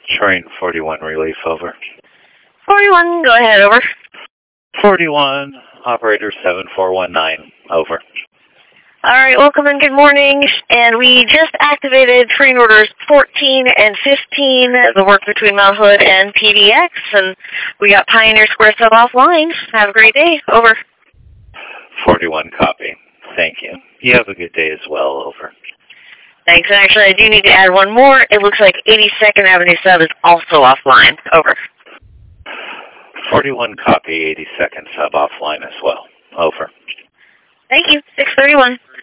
Train 41 relief, over. 41, go ahead, over. 41, operator 7419, over. All right, welcome and good morning. And we just activated train orders 14 and 15, the work between Mount Hood and PDX, and we got Pioneer Square Sub offline. Have a great day, over. 41, copy. Thank you. You have a good day as well, over. Thanks. And actually, I do need to add one more. It looks like 82nd Avenue Sub is also offline, over. 41, copy. 82nd sub offline as well, over. Thank you. 631.